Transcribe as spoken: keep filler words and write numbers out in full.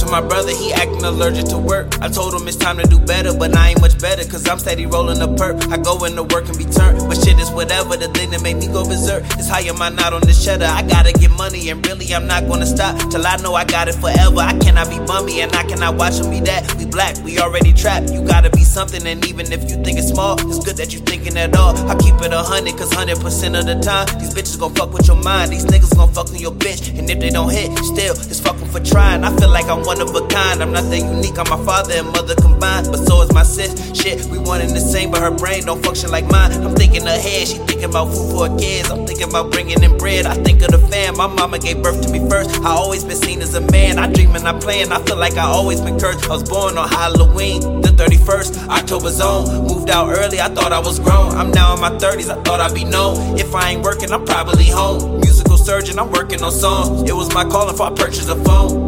my brother, he acting allergic to work. I told him it's time to do better, but I ain't much better, cause I'm steady rolling a perp. I go into work and be turned, but shit is whatever. The thing that made me go berserk is how am I not on this cheddar. I gotta get money, and really I'm not gonna stop till I know I got it forever. I cannot be bummy, and I cannot watch them be that. We black, we already trapped. You gotta be something, and even if you think it's small, it's good that you thinking at all. I keep it a hundred, cause hundred percent of the time these bitches gon' fuck with your mind. These niggas gon' fuck with your bitch, and if they don't hit, still, it's fucking for trying. I feel like I'm one of a kind. I'm not that unique, I'm my father and mother combined, but so is my sis. Shit, we one in the same, but her brain don't function like mine. I'm thinking ahead, she thinking about food for her kids. I'm thinking about bringing in bread. I think of the fam, my mama gave birth to me first. I always been seen as a man. I dream and I plan. I feel like I always been cursed. I was born on Halloween, the thirty-first, October's on. Moved out early, I thought I was grown. I'm now in my thirties, I thought I'd be known. If I ain't working, I'm probably home. Musical surgeon, I'm working on songs. It was my calling, for I purchased a phone.